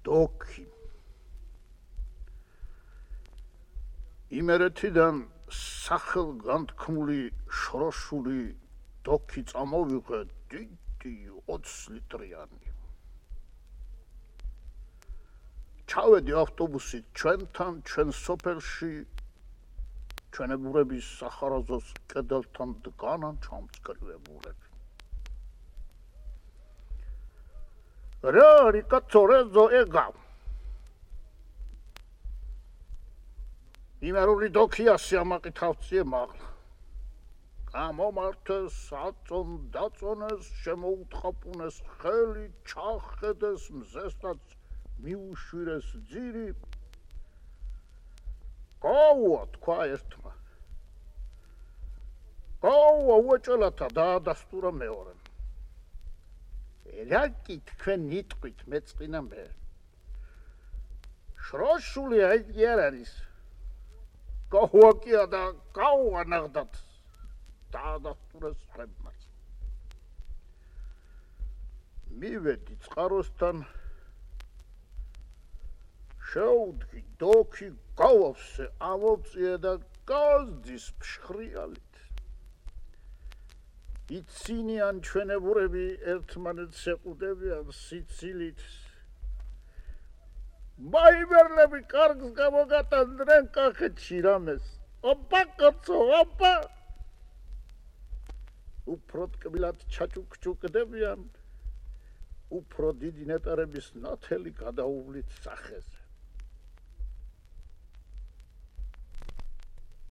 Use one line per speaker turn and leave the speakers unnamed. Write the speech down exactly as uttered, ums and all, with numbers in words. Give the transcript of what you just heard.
დოქი იმერეთიდან სახელგანთქმული შროშული დოქი წამოვიღე დიდი ოცი ლიტრიანი ჩავედი ავტობუსით ჩვენთან ჩვენ სოფელში ჩვენებურების სახარაზოს კედელთან დგანან ჩამწკრივებულები რა არის კაცო რეზო ეგა იმერული დოქია სიამაყი თავციე მაღლა გამომართეს აწონ დაწონეს შემოუთყაპუნეს ხელი ჩახედეს მზესთან მიუშვირეს ძირი გაუვა თქვა ერთმა გაუვა უეჭელათა დაადასტურა მეორემ რაკი თქვენ ნიტყვით მეწყინა მე შროშული აიგი არ არის გაუვა კია და გაუვა ნახდათ დაადასტურეს ხემმაც მივედი წყაროსთან შეუდგი დოქი გავავსე ამოვწიე და გაზდის ფშხრიალით იცინიან ჩვენებურები ერთმანეთს ეყუდებიან სიცილით მაიმერლები კარგს გამოგატანდნენ კახეთში რამეს ოპა კაცო ოპა უფრო ტკბილად ჩაჭუქჭუკდებიან უფრო დიდი ნეტარების ნათელი გადაუვლით სახეზე